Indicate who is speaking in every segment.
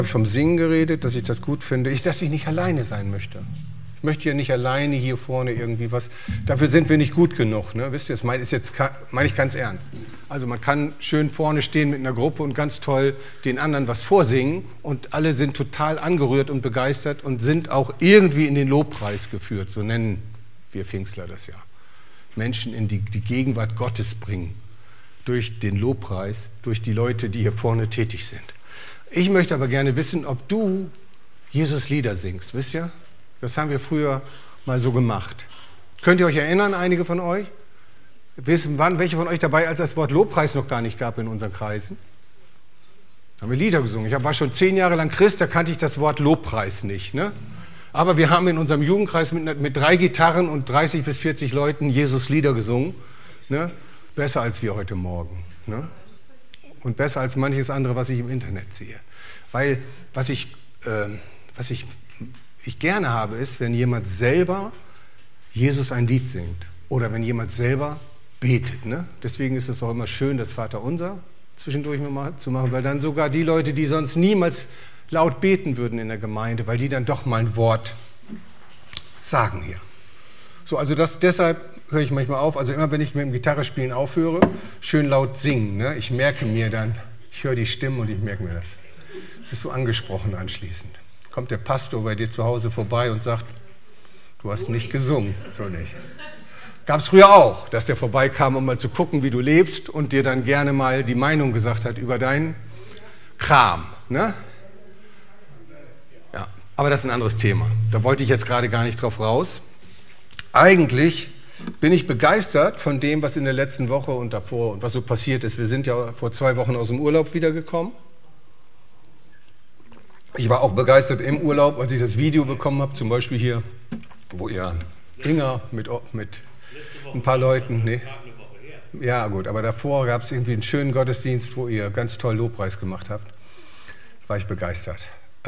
Speaker 1: habe ich vom Singen geredet, dass ich das gut finde, dass ich nicht alleine sein möchte. Ich möchte ja nicht alleine hier vorne irgendwie was, dafür sind wir nicht gut genug. Ne? Wisst ihr, das meine ich ganz ernst. Also man kann schön vorne stehen mit einer Gruppe und ganz toll den anderen was vorsingen und alle sind total angerührt und begeistert und sind auch irgendwie in den Lobpreis geführt, so nennen wir Pfingstler das ja. Menschen in die Gegenwart Gottes bringen, durch den Lobpreis, durch die Leute, die hier vorne tätig sind. Ich möchte aber gerne wissen, ob du Jesus Lieder singst, wisst ihr? Das haben wir früher mal so gemacht. Könnt ihr euch erinnern, einige von euch? Waren welche von euch dabei, als das Wort Lobpreis noch gar nicht gab in unseren Kreisen? Da haben wir Lieder gesungen. Ich war schon 10 Jahre lang Christ, da kannte ich das Wort Lobpreis nicht. Ne? Aber wir haben in unserem Jugendkreis mit 3 Gitarren und 30 bis 40 Leuten Jesus Lieder gesungen. Ne? Besser als wir heute Morgen. Ne? Und besser als manches andere, was ich im Internet sehe. Weil was ich gerne habe, ist, wenn jemand selber Jesus ein Lied singt oder wenn jemand selber betet. Ne? Deswegen ist es auch immer schön, das Vaterunser zwischendurch mal zu machen, weil dann sogar die Leute, die sonst niemals laut beten würden in der Gemeinde, weil die dann doch mal ein Wort sagen hier. So, also deshalb höre ich manchmal auf, also immer wenn ich mit dem Gitarrespielen aufhöre, schön laut singen. Ne? Ich merke mir dann, ich höre die Stimmen und ich merke mir das. Bist du angesprochen anschließend? Kommt der Pastor bei dir zu Hause vorbei und sagt, du hast nicht gesungen. So nicht. Gab es früher auch, dass der vorbeikam, um mal zu gucken, wie du lebst und dir dann gerne mal die Meinung gesagt hat über deinen Kram. Ne? Ja, aber das ist ein anderes Thema. Da wollte ich jetzt gerade gar nicht drauf raus. Eigentlich bin ich begeistert von dem, was in der letzten Woche und davor und was so passiert ist. Wir sind ja vor 2 Wochen aus dem Urlaub wiedergekommen. Ich war auch begeistert im Urlaub, als ich das Video bekommen habe, zum Beispiel hier, wo ihr Inga mit ein paar Leuten, nee. Ja gut, aber davor gab es irgendwie einen schönen Gottesdienst, wo ihr ganz toll Lobpreis gemacht habt. War ich begeistert.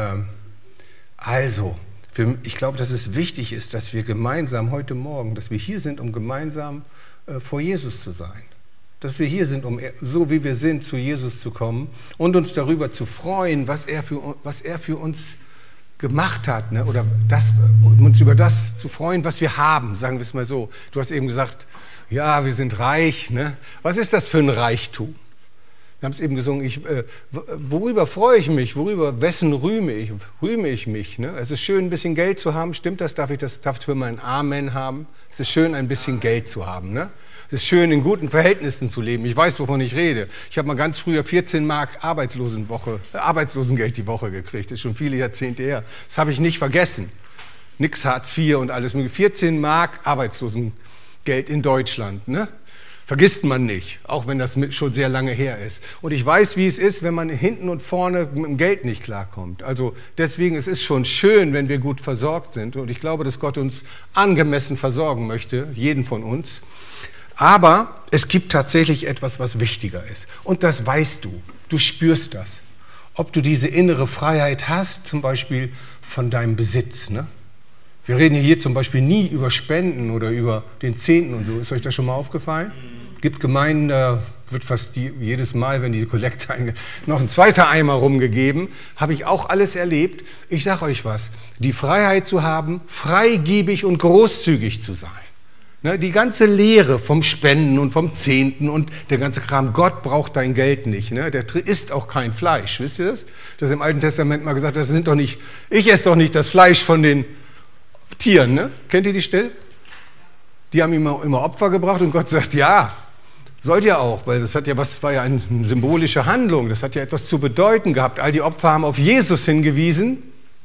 Speaker 1: Ich glaube, dass es wichtig ist, dass wir gemeinsam heute Morgen, dass wir hier sind, um gemeinsam vor Jesus zu sein. Dass wir hier sind, um so wie wir sind, zu Jesus zu kommen und uns darüber zu freuen, was er für uns gemacht hat. Ne? Oder uns über das zu freuen, was wir haben, sagen wir es mal so. Du hast eben gesagt, ja, wir sind reich. Ne? Was ist das für ein Reichtum? Wir haben es eben gesungen, worüber freue ich mich, wessen rühme ich mich? Ne? Es ist schön, ein bisschen Geld zu haben, stimmt das? Darf ich für mein Amen haben? Es ist schön, ein bisschen Geld zu haben. Ne? Es ist schön, in guten Verhältnissen zu leben. Ich weiß, wovon ich rede. Ich habe mal ganz früher 14 Mark Arbeitslosengeld die Woche gekriegt. Das ist schon viele Jahrzehnte her. Das habe ich nicht vergessen. Nix Hartz IV und alles mögliche. 14 Mark Arbeitslosengeld in Deutschland. Ne? Vergisst man nicht, auch wenn das schon sehr lange her ist. Und ich weiß, wie es ist, wenn man hinten und vorne mit dem Geld nicht klarkommt. Also deswegen, es ist schon schön, wenn wir gut versorgt sind. Und ich glaube, dass Gott uns angemessen versorgen möchte, jeden von uns. Aber es gibt tatsächlich etwas, was wichtiger ist. Und das weißt du. Du spürst das. Ob du diese innere Freiheit hast, zum Beispiel von deinem Besitz. Ne? Wir reden hier zum Beispiel nie über Spenden oder über den Zehnten und so. Ist euch das schon mal aufgefallen? Es gibt Gemeinden, da wird fast jedes Mal, wenn die Kollekte noch ein zweiter Eimer rumgegeben. Habe ich auch alles erlebt. Ich sage euch was, die Freiheit zu haben, freigebig und großzügig zu sein. Ne, die ganze Lehre vom Spenden und vom Zehnten und der ganze Kram, Gott braucht dein Geld nicht. Ne? Der isst auch kein Fleisch, wisst ihr das? Das ist im Alten Testament mal gesagt, ich esse doch nicht das Fleisch von den Tieren, ne? Kennt ihr die Stelle? Die haben immer Opfer gebracht und Gott sagt, ja, sollt ihr auch, weil war ja eine symbolische Handlung, das hat ja etwas zu bedeuten gehabt. All die Opfer haben auf Jesus hingewiesen,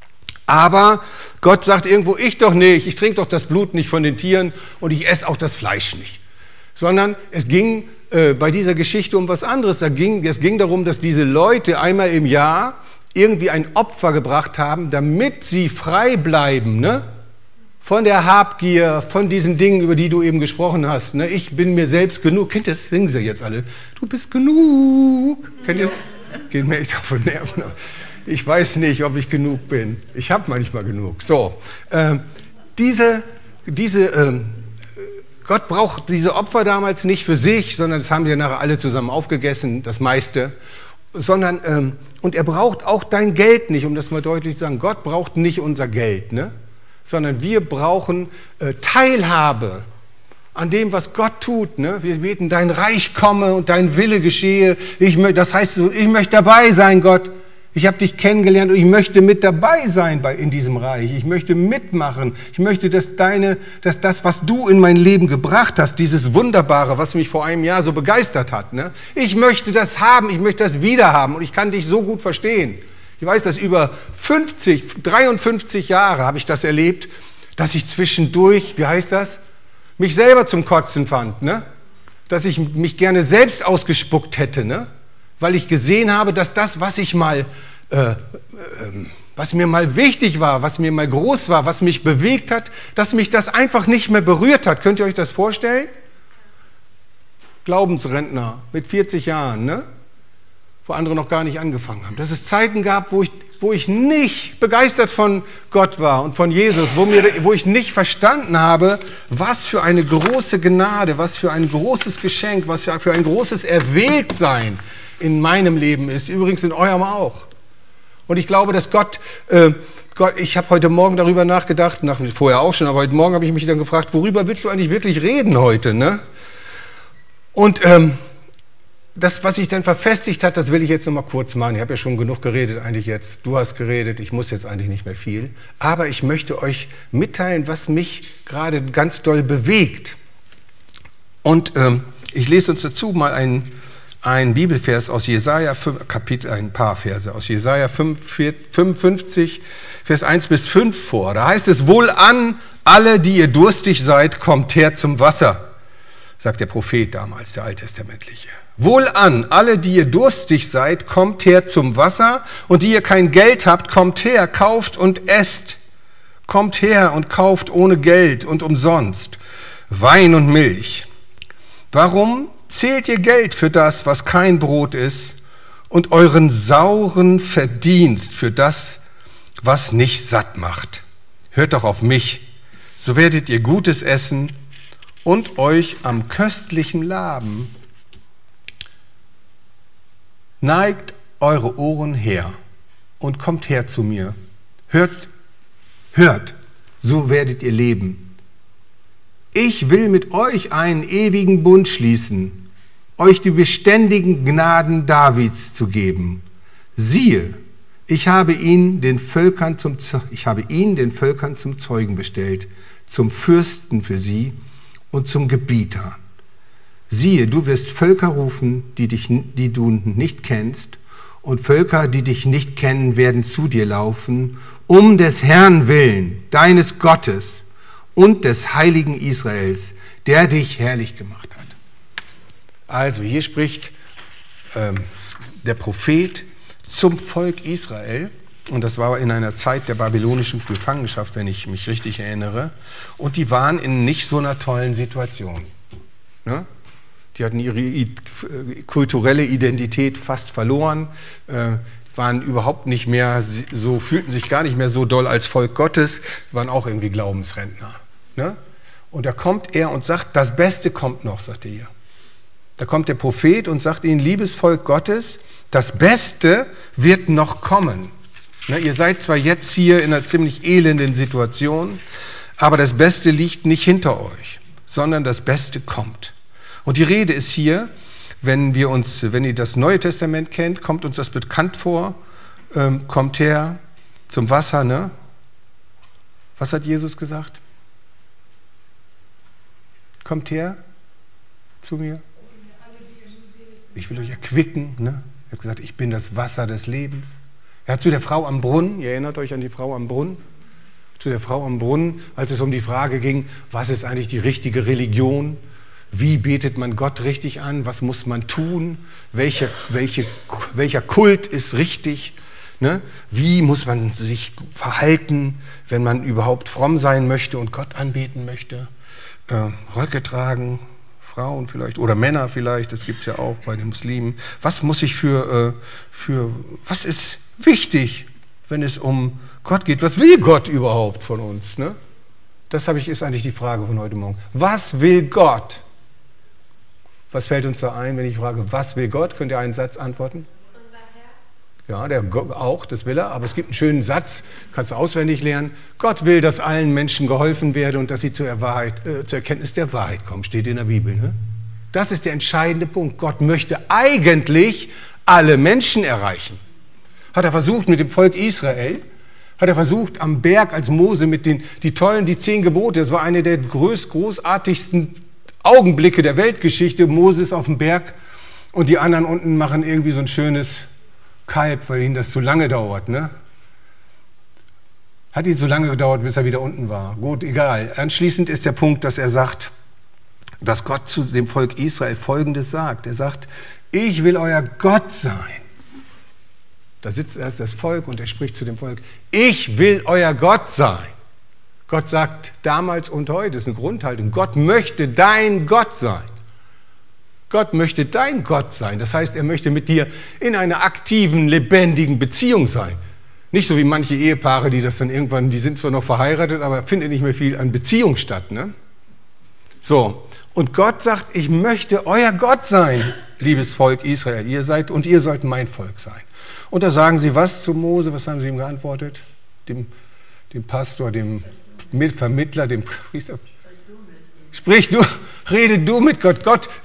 Speaker 1: aber Gott sagt irgendwo, ich doch nicht, ich trinke doch das Blut nicht von den Tieren und ich esse auch das Fleisch nicht. Sondern es ging bei dieser Geschichte um was anderes. Es ging darum, dass diese Leute einmal im Jahr irgendwie ein Opfer gebracht haben, damit sie frei bleiben, ne? Von der Habgier, von diesen Dingen, über die du eben gesprochen hast. Ne? Ich bin mir selbst genug. Kennt ihr das? Singen sie jetzt alle. Du bist genug. Kennt ihr das? Geht mir echt auf den Nerven. Ich weiß nicht, ob ich genug bin. Ich habe manchmal genug. So, Gott braucht diese Opfer damals nicht für sich, sondern das haben sie nachher alle zusammen aufgegessen, das meiste. sondern und er braucht auch dein Geld nicht, um das mal deutlich zu sagen. Gott braucht nicht unser Geld, ne? Sondern wir brauchen Teilhabe an dem, was Gott tut. Ne? Wir beten, dein Reich komme und dein Wille geschehe. Das heißt, ich möchte dabei sein, Gott. Ich habe dich kennengelernt und ich möchte mit dabei sein in diesem Reich. Ich möchte mitmachen. Ich möchte, dass das, was du in mein Leben gebracht hast, dieses Wunderbare, was mich vor einem Jahr so begeistert hat, ne? Ich möchte das haben, ich möchte das wieder haben und ich kann dich so gut verstehen. Ich weiß, dass über 53 Jahre habe ich das erlebt, dass ich zwischendurch, wie heißt das, mich selber zum Kotzen fand, ne? Dass ich mich gerne selbst ausgespuckt hätte, ne? Weil ich gesehen habe, dass das, was mir mal wichtig war, was mir mal groß war, was mich bewegt hat, dass mich das einfach nicht mehr berührt hat. Könnt ihr euch das vorstellen? Glaubensrentner mit 40 Jahren, ne? Wo andere noch gar nicht angefangen haben. Dass es Zeiten gab, wo ich nicht begeistert von Gott war und von Jesus, wo ich nicht verstanden habe, was für eine große Gnade, was für ein großes Geschenk, was für ein großes Erwähltsein in meinem Leben ist, übrigens in eurem auch. Und ich glaube, dass Gott, ich habe heute Morgen darüber nachgedacht, vorher auch schon, aber heute Morgen habe ich mich dann gefragt, worüber willst du eigentlich wirklich reden heute, ne? Und das, was sich dann verfestigt hat, das will ich jetzt noch mal kurz machen. Ich habe ja schon genug geredet eigentlich jetzt. Du hast geredet, ich muss jetzt eigentlich nicht mehr viel. Aber ich möchte euch mitteilen, was mich gerade ganz doll bewegt. Und ich lese uns dazu mal einen Bibelvers aus Jesaja 5, ein paar Verse aus Jesaja 55, Vers 1 bis 5 vor. Da heißt es: Wohlan, alle, die ihr durstig seid, kommt her zum Wasser, sagt der Prophet damals, der Alttestamentliche. Wohlan, alle, die ihr durstig seid, kommt her zum Wasser, und die ihr kein Geld habt, kommt her, kauft und esst. Kommt her und kauft ohne Geld und umsonst Wein und Milch. Warum zählt ihr Geld für das, was kein Brot ist, und euren sauren Verdienst für das, was nicht satt macht? Hört doch auf mich, so werdet ihr Gutes essen und euch am Köstlichen laben. Neigt eure Ohren her und kommt her zu mir. Hört, so werdet ihr leben. Ich will mit euch einen ewigen Bund schließen, euch die beständigen Gnaden Davids zu geben. Siehe, ich habe ihn den Völkern zum Zeugen bestellt, zum Fürsten für sie und zum Gebieter. Siehe, du wirst Völker rufen, die du nicht kennst, und Völker, die dich nicht kennen, werden zu dir laufen, um des Herrn willen, deines Gottes und des Heiligen Israels, der dich herrlich gemacht hat. Also hier spricht der Prophet zum Volk Israel, und das war in einer Zeit der babylonischen Gefangenschaft, wenn ich mich richtig erinnere, und die waren in nicht so einer tollen Situation. Ne? Die hatten ihre kulturelle Identität fast verloren, waren überhaupt nicht mehr so, fühlten sich gar nicht mehr so doll als Volk Gottes, waren auch irgendwie Glaubensrentner. Ne? Und da kommt er und sagt, das Beste kommt noch, sagt er hier. Da kommt der Prophet und sagt ihnen, liebes Volk Gottes, das Beste wird noch kommen. Ne? Ihr seid zwar jetzt hier in einer ziemlich elenden Situation, aber das Beste liegt nicht hinter euch, sondern das Beste kommt. Und die Rede ist hier, wenn ihr das Neue Testament kennt, kommt uns das bekannt vor, kommt her zum Wasser, ne? Was hat Jesus gesagt? Kommt her zu mir. Ich will euch erquicken, ne? Er hat gesagt, ich bin das Wasser des Lebens. Er hat zu der Frau am Brunnen, ihr erinnert euch an die Frau am Brunnen, zu der Frau am Brunnen, als es um die Frage ging, was ist eigentlich die richtige Religion? Wie betet man Gott richtig an? Was muss man tun? Welcher Kult ist richtig? Ne? Wie muss man sich verhalten, wenn man überhaupt fromm sein möchte und Gott anbeten möchte? Röcke tragen, Frauen vielleicht oder Männer vielleicht, das gibt es ja auch bei den Muslimen. Was muss ich was ist wichtig, wenn es um Gott geht? Was will Gott überhaupt von uns? Ne? Das ist eigentlich die Frage von heute Morgen. Was will Gott? Was fällt uns da ein, wenn ich frage, was will Gott? Könnt ihr einen Satz antworten?
Speaker 2: Unser
Speaker 1: Ja, auch, das will er, aber es gibt einen schönen Satz, kannst du auswendig lernen. Gott will, dass allen Menschen geholfen werde und dass sie zur Erkenntnis der Wahrheit kommen, steht in der Bibel. Ne? Das ist der entscheidende Punkt. Gott möchte eigentlich alle Menschen erreichen. Hat er versucht mit dem Volk Israel, hat er versucht am Berg als Mose mit die 10 Gebote, das war eine der großartigsten Augenblicke der Weltgeschichte, Moses auf dem Berg und die anderen unten machen irgendwie so ein schönes Kalb, weil ihnen das zu lange dauert. Ne? Hat ihn so lange gedauert, bis er wieder unten war. Gut, egal. Anschließend ist der Punkt, dass er sagt, dass Gott zu dem Volk Israel Folgendes sagt. Er sagt, ich will euer Gott sein. Da sitzt erst das Volk und er spricht zu dem Volk, ich will euer Gott sein. Gott sagt damals und heute, das ist eine Grundhaltung, Gott möchte dein Gott sein. Gott möchte dein Gott sein. Das heißt, er möchte mit dir in einer aktiven, lebendigen Beziehung sein. Nicht so wie manche Ehepaare, die das dann irgendwann, die sind zwar noch verheiratet, aber findet nicht mehr viel an Beziehung statt. Ne? So, und Gott sagt, ich möchte euer Gott sein, liebes Volk Israel. Ihr seid und ihr sollt mein Volk sein. Und da sagen sie was zu Mose? Was haben sie ihm geantwortet? Dem Pastor, dem Vermittler, dem Priester. Sprich du, rede du mit Gott.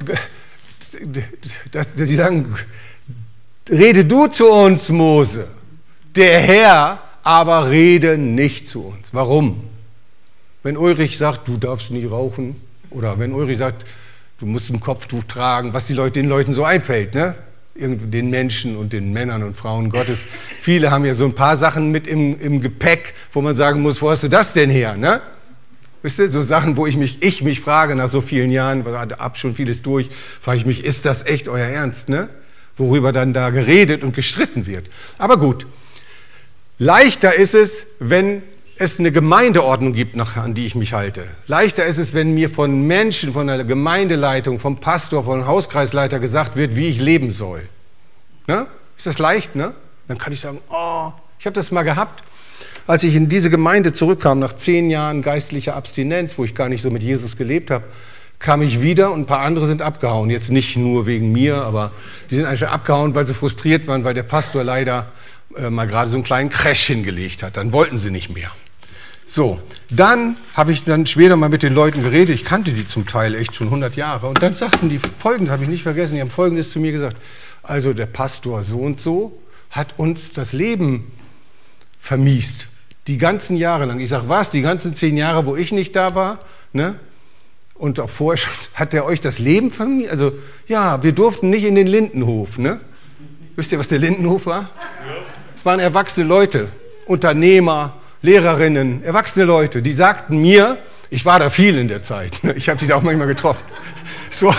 Speaker 1: Sie sagen, rede du zu uns, Mose. Der Herr aber rede nicht zu uns. Warum? Wenn Ulrich sagt, du darfst nicht rauchen, oder wenn Ulrich sagt, du musst ein Kopftuch tragen, was den Leuten so einfällt, ne? Den Menschen und den Männern und Frauen Gottes. Viele haben ja so ein paar Sachen mit im Gepäck, wo man sagen muss, wo hast du das denn her? Ne? Wisst ihr, so Sachen, wo ich mich frage nach so vielen Jahren, ab schon vieles durch, frage ich mich, ist das echt euer Ernst? Ne? Worüber dann da geredet und gestritten wird. Aber gut, leichter ist es, wenn es eine Gemeindeordnung gibt, an die ich mich halte. Leichter ist es, wenn mir von Menschen, von der Gemeindeleitung, vom Pastor, vom Hauskreisleiter gesagt wird, wie ich leben soll. Ne? Ist das leicht? Ne? Dann kann ich sagen, oh, ich habe das mal gehabt, als ich in diese Gemeinde zurückkam, nach 10 Jahren geistlicher Abstinenz, wo ich gar nicht so mit Jesus gelebt habe, kam ich wieder und ein paar andere sind abgehauen. Jetzt nicht nur wegen mir, aber die sind einfach abgehauen, weil sie frustriert waren, weil der Pastor leider mal gerade so einen kleinen Crash hingelegt hat. Dann wollten sie nicht mehr. So, dann habe ich dann später mal mit den Leuten geredet, ich kannte die zum Teil echt schon 100 Jahre und dann sagten die Folgendes, habe ich nicht vergessen, die haben Folgendes zu mir gesagt, also der Pastor so und so hat uns das Leben vermiest, die ganzen Jahre lang. Ich sage, was, die ganzen 10 Jahre, wo ich nicht da war, ne? Und auch vorher schon, hat er euch das Leben vermiest? Also ja, wir durften nicht in den Lindenhof, ne? Wisst ihr, was der Lindenhof war? Es waren erwachsene Leute, Unternehmer, Lehrerinnen, erwachsene Leute, die sagten mir, ich war da viel in der Zeit, ich habe die da auch manchmal getroffen. So,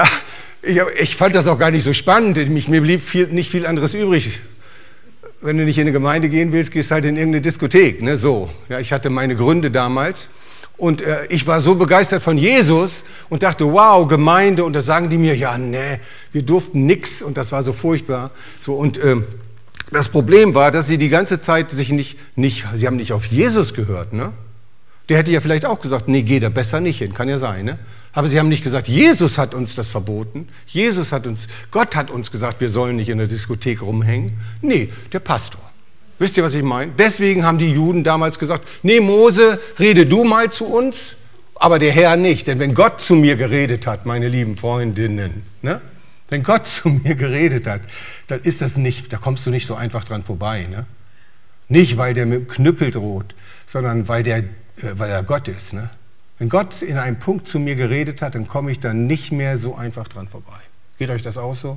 Speaker 1: ich fand das auch gar nicht so spannend, mir blieb nicht viel anderes übrig. Wenn du nicht in eine Gemeinde gehen willst, gehst halt in irgendeine Diskothek. Ne? So, ja, ich hatte meine Gründe damals und ich war so begeistert von Jesus und dachte, wow, Gemeinde. Und da sagen die mir, ja, nee, wir durften nix und das war so furchtbar. So, und das Problem war, dass sie die ganze Zeit sie haben nicht auf Jesus gehört. Ne? Der hätte ja vielleicht auch gesagt, nee, geh da besser nicht hin, kann ja sein. Ne? Aber sie haben nicht gesagt, Jesus hat uns das verboten. Gott hat uns gesagt, wir sollen nicht in der Diskothek rumhängen. Nee, der Pastor. Wisst ihr, was ich meine? Deswegen haben die Juden damals gesagt, nee, Mose, rede du mal zu uns, aber der Herr nicht. Denn wenn Gott zu mir geredet hat, meine lieben Freundinnen, ne? Wenn Gott zu mir geredet hat, dann ist das nicht, da kommst du nicht so einfach dran vorbei. Ne? Nicht, weil der mit dem Knüppel droht, sondern weil er Gott ist. Ne? Wenn Gott in einem Punkt zu mir geredet hat, dann komme ich da nicht mehr so einfach dran vorbei. Geht euch das auch so?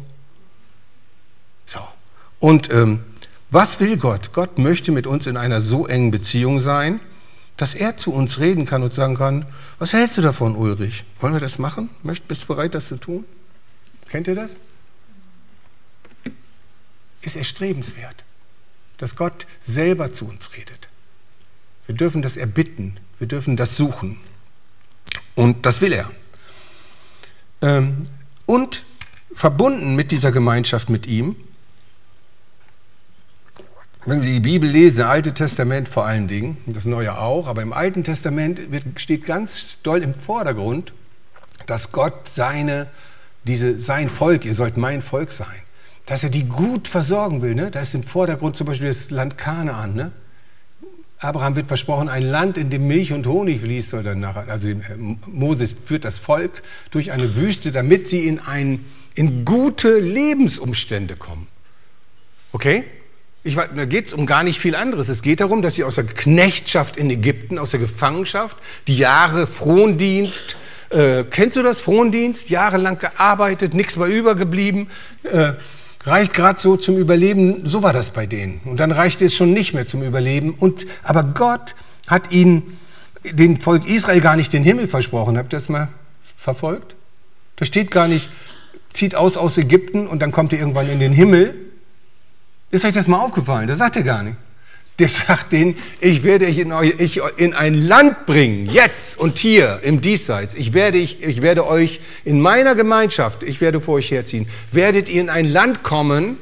Speaker 1: So. Und was will Gott? Gott möchte mit uns in einer so engen Beziehung sein, dass er zu uns reden kann und sagen kann, was hältst du davon, Ulrich? Wollen wir das machen? Bist du bereit, das zu tun? Kennt ihr das? Ist erstrebenswert, dass Gott selber zu uns redet. Wir dürfen das erbitten, wir dürfen das suchen. Und das will er. Und verbunden mit dieser Gemeinschaft mit ihm, wenn wir die Bibel lesen, Alte Testament vor allen Dingen, das Neue auch, aber im Alten Testament steht ganz doll im Vordergrund, dass Gott sein Volk, ihr sollt mein Volk sein, dass er die gut versorgen will. Ne? Da ist im Vordergrund zum Beispiel das Land Kanaan. Ne? Abraham wird versprochen, ein Land, in dem Milch und Honig fließt, soll dann nachher. Also Moses führt das Volk durch eine Wüste, damit sie in gute Lebensumstände kommen. Okay? Da geht es um gar nicht viel anderes. Es geht darum, dass sie aus der Knechtschaft in Ägypten, aus der Gefangenschaft, die Jahre Frondienst, kennst du das, Frondienst? Jahrelang gearbeitet, nichts war übergeblieben, reicht gerade so zum Überleben. So war das bei denen. Und dann reichte es schon nicht mehr zum Überleben. Aber Gott hat ihnen, dem Volk Israel, gar nicht den Himmel versprochen. Habt ihr das mal verfolgt? Da steht gar nicht, zieht aus Ägypten und dann kommt ihr irgendwann in den Himmel. Ist euch das mal aufgefallen? Das sagt er gar nicht. Der sagt denen, ich werde euch in ein Land bringen, jetzt und hier im Diesseits. Ich werde euch in meiner Gemeinschaft, ich werde vor euch herziehen, werdet ihr in ein Land kommen,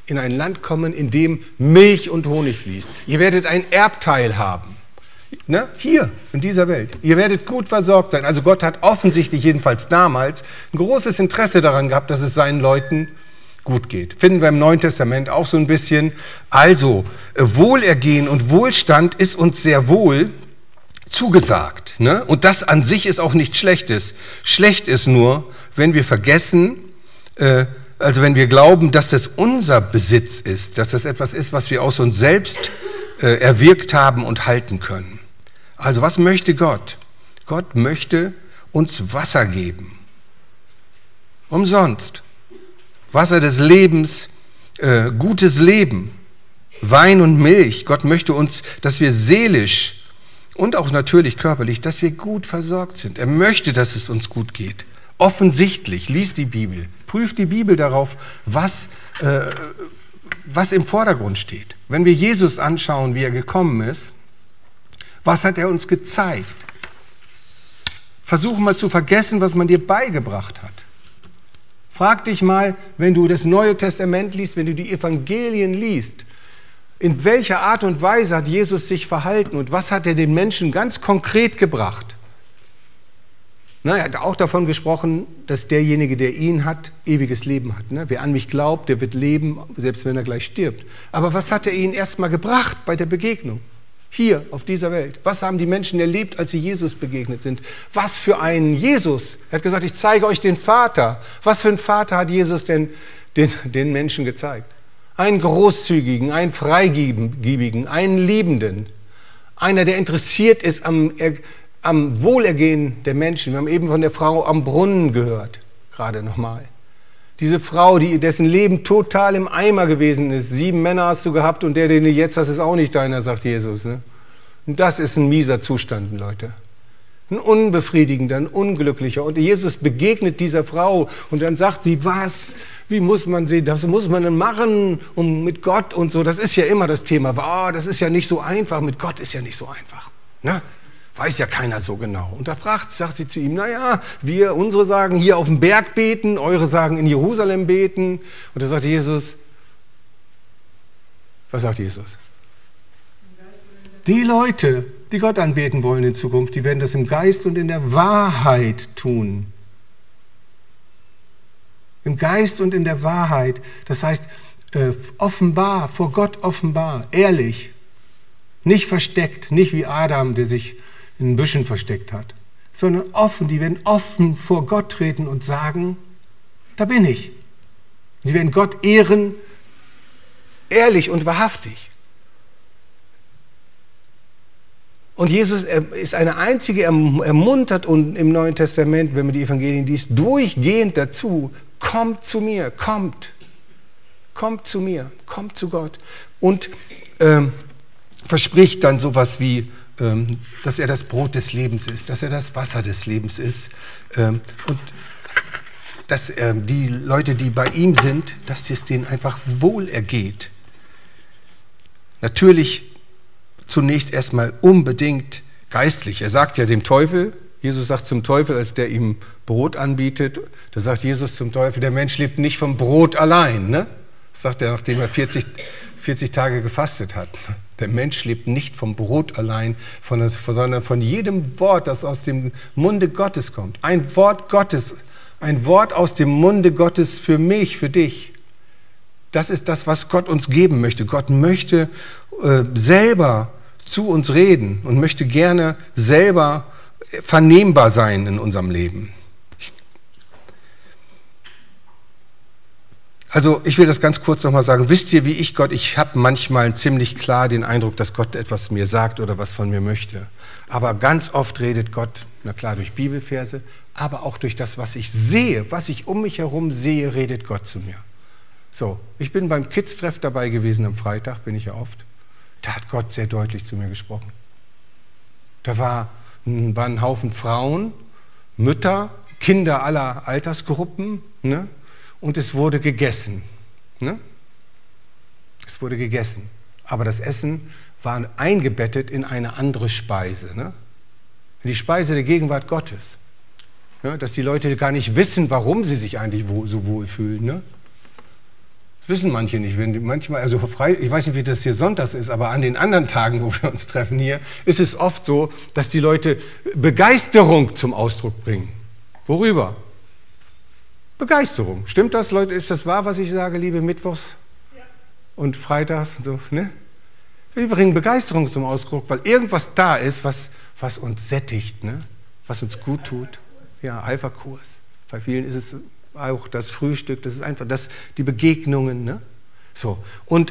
Speaker 1: in dem Milch und Honig fließt. Ihr werdet ein Erbteil haben. Ne? Hier, in dieser Welt. Ihr werdet gut versorgt sein. Also Gott hat offensichtlich, jedenfalls damals, ein großes Interesse daran gehabt, dass es seinen Leuten gut geht. Finden wir im Neuen Testament auch so ein bisschen. Also, Wohlergehen und Wohlstand ist uns sehr wohl zugesagt. Ne? Und das an sich ist auch nichts Schlechtes. Schlecht ist nur, wenn wir vergessen, also wenn wir glauben, dass das unser Besitz ist, dass das etwas ist, was wir aus uns selbst erwirkt haben und halten können. Also was möchte Gott? Gott möchte uns Wasser geben. Umsonst. Wasser des Lebens, gutes Leben, Wein und Milch. Gott möchte uns, dass wir seelisch und auch natürlich körperlich, dass wir gut versorgt sind. Er möchte, dass es uns gut geht. Offensichtlich, lies die Bibel, prüft die Bibel darauf, was im Vordergrund steht. Wenn wir Jesus anschauen, wie er gekommen ist, was hat er uns gezeigt? Versuch mal zu vergessen, was man dir beigebracht hat. Frag dich mal, wenn du das Neue Testament liest, wenn du die Evangelien liest, in welcher Art und Weise hat Jesus sich verhalten und was hat er den Menschen ganz konkret gebracht? Er hat auch davon gesprochen, dass derjenige, der ihn hat, ewiges Leben hat. Wer an mich glaubt, der wird leben, selbst wenn er gleich stirbt. Aber was hat er ihnen erstmal gebracht bei der Begegnung? Hier auf dieser Welt. Was haben die Menschen erlebt, als sie Jesus begegnet sind? Was für einen Jesus? Er hat gesagt, ich zeige euch den Vater. Was für einen Vater hat Jesus denn den Menschen gezeigt? Einen großzügigen, einen freigebigen, einen liebenden. Einer, der interessiert ist am Wohlergehen der Menschen. Wir haben eben von der Frau am Brunnen gehört, gerade nochmal. Diese Frau, dessen Leben total im Eimer gewesen ist. 7 Männer hast du gehabt und den du jetzt hast, ist auch nicht deiner, sagt Jesus. Ne? Und das ist ein mieser Zustand, Leute. Ein unbefriedigender, ein unglücklicher. Und Jesus begegnet dieser Frau und dann sagt sie, wie muss man sie, das muss man denn machen und mit Gott und so. Das ist ja immer das Thema. Das ist ja nicht so einfach, mit Gott ist ja nicht so einfach. Ne? Weiß ja keiner so genau. Und da sagt sie zu ihm, unsere sagen hier auf dem Berg beten, eure sagen in Jerusalem beten. Und da sagt Jesus, was sagt Jesus? Die Leute, die Gott anbeten wollen in Zukunft, die werden das im Geist und in der Wahrheit tun. Im Geist und in der Wahrheit. Das heißt, offenbar, vor Gott offenbar, ehrlich. Nicht versteckt, nicht wie Adam, der sich in Büschen versteckt hat, sondern offen. Die werden offen vor Gott treten und sagen, da bin ich. Sie werden Gott ehren, ehrlich und wahrhaftig. Und Jesus ist eine einzige, ermuntert und im Neuen Testament, wenn man die Evangelien liest, durchgehend dazu, kommt zu mir, kommt zu mir, kommt zu Gott. Und verspricht dann sowas wie, dass er das Brot des Lebens ist, dass er das Wasser des Lebens ist und dass die Leute, die bei ihm sind, dass es denen einfach wohl ergeht. Natürlich zunächst erstmal unbedingt geistlich. Er sagt ja dem Teufel, Jesus sagt zum Teufel, als der ihm Brot anbietet, da sagt Jesus zum Teufel, der Mensch lebt nicht vom Brot allein. Ne? Das sagt er, nachdem er 40 Tage gefastet hat. Der Mensch lebt nicht vom Brot allein, sondern von jedem Wort, das aus dem Munde Gottes kommt. Ein Wort Gottes, ein Wort aus dem Munde Gottes für mich, für dich. Das ist das, was Gott uns geben möchte. Gott möchte selber zu uns reden und möchte gerne selber vernehmbar sein in unserem Leben. Also ich will das ganz kurz nochmal sagen. Wisst ihr, wie ich habe manchmal ziemlich klar den Eindruck, dass Gott etwas mir sagt oder was von mir möchte. Aber ganz oft redet Gott, na klar, durch Bibelverse, aber auch durch das, was ich sehe, was ich um mich herum sehe, redet Gott zu mir. So, ich bin beim Kids-Treff dabei gewesen am Freitag, bin ich ja oft. Da hat Gott sehr deutlich zu mir gesprochen. Da waren ein Haufen Frauen, Mütter, Kinder aller Altersgruppen, ne? Und es wurde gegessen. Ne? Es wurde gegessen. Aber das Essen war eingebettet in eine andere Speise. Ne? In die Speise der Gegenwart Gottes. Ne? Dass die Leute gar nicht wissen, warum sie sich eigentlich so wohl fühlen. Ne? Das wissen manche nicht. Manchmal, also ich weiß nicht, wie das hier sonntags ist, aber an den anderen Tagen, wo wir uns treffen hier, ist es oft so, dass die Leute Begeisterung zum Ausdruck bringen. Worüber? Begeisterung. Stimmt das, Leute? Ist das wahr, was ich sage, liebe Mittwochs und Freitags und so? Ne? Wir bringen Begeisterung zum Ausdruck, weil irgendwas da ist, was uns sättigt, ne? Was uns gut tut. Ja, Alpha-Kurs. Bei vielen ist es auch das Frühstück, das ist einfach die Begegnungen. Ne? So. Und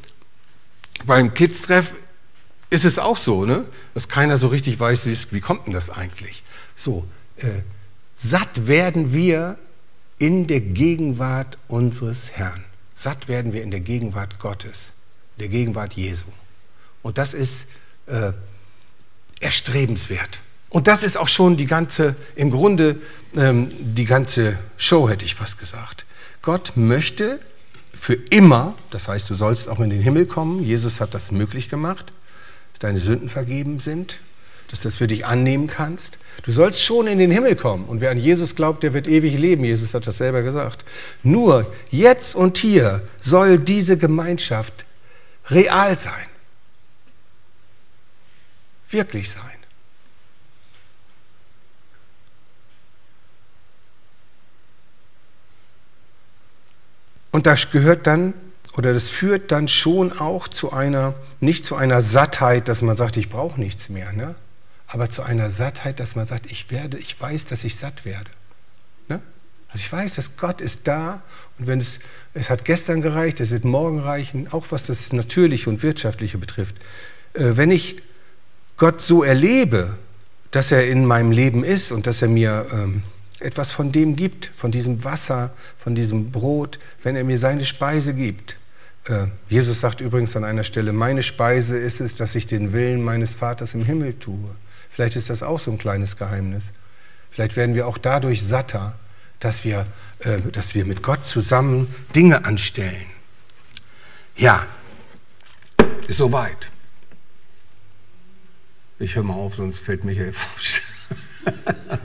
Speaker 1: beim Kids-Treff ist es auch so, ne? Dass keiner so richtig weiß, wie kommt denn das eigentlich? So, satt werden wir in der Gegenwart unseres Herrn. Satt werden wir in der Gegenwart Gottes, der Gegenwart Jesu. Und das ist erstrebenswert. Und das ist auch schon im Grunde die ganze Show, hätte ich fast gesagt. Gott möchte für immer, das heißt, du sollst auch in den Himmel kommen. Jesus hat das möglich gemacht, dass deine Sünden vergeben sind, dass du das für dich annehmen kannst. Du sollst schon in den Himmel kommen. Und wer an Jesus glaubt, der wird ewig leben. Jesus hat das selber gesagt. Nur jetzt und hier soll diese Gemeinschaft real sein. Wirklich sein. Und das gehört dann, oder das führt dann schon auch nicht zu einer Sattheit, dass man sagt, ich brauche nichts mehr, ne? Aber zu einer Sattheit, dass man sagt, ich weiß, dass ich satt werde. Ne? Also ich weiß, dass Gott ist da und wenn es hat gestern gereicht, es wird morgen reichen, auch was das Natürliche und Wirtschaftliche betrifft. Wenn ich Gott so erlebe, dass er in meinem Leben ist und dass er mir etwas von dem gibt, von diesem Wasser, von diesem Brot, wenn er mir seine Speise gibt. Jesus sagt übrigens an einer Stelle, meine Speise ist es, dass ich den Willen meines Vaters im Himmel tue. Vielleicht ist das auch so ein kleines Geheimnis. Vielleicht werden wir auch dadurch satter, dass wir mit Gott zusammen Dinge anstellen. Ja, ist soweit. Ich höre mal auf, sonst fällt Michael Fuchs.